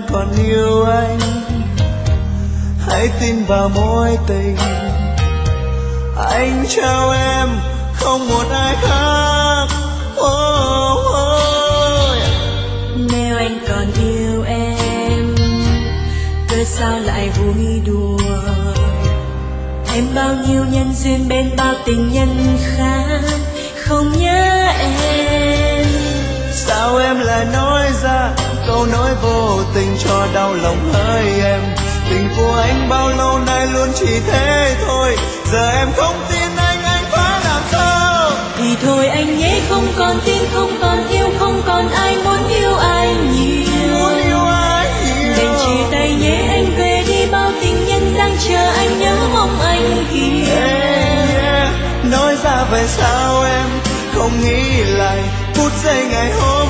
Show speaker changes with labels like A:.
A: còn yêu anh. Hãy tin vào mối tình, anh trao em không một ai khác.
B: Nếu anh còn yêu em, cớ sao lại vui đùa? Em bao nhiêu nhân duyên bên bao tình nhân khác, không nhớ em.
A: Sao em lại nói ra câu nói vô tình cho đau lòng hỡi em? Tình của anh bao lâu nay luôn chỉ thế thôi, giờ em không tin anh phải làm sao?
B: Thì thôi anh nhé, không còn tin, không còn yêu, không còn ai muốn yêu anh nhiều. Đành chia tay nhé, anh về đi, bao tình nhân đang chờ anh, nhớ mong anh hiểu.
A: Nói ra về sao em không nghĩ lại phút giây ngày hôm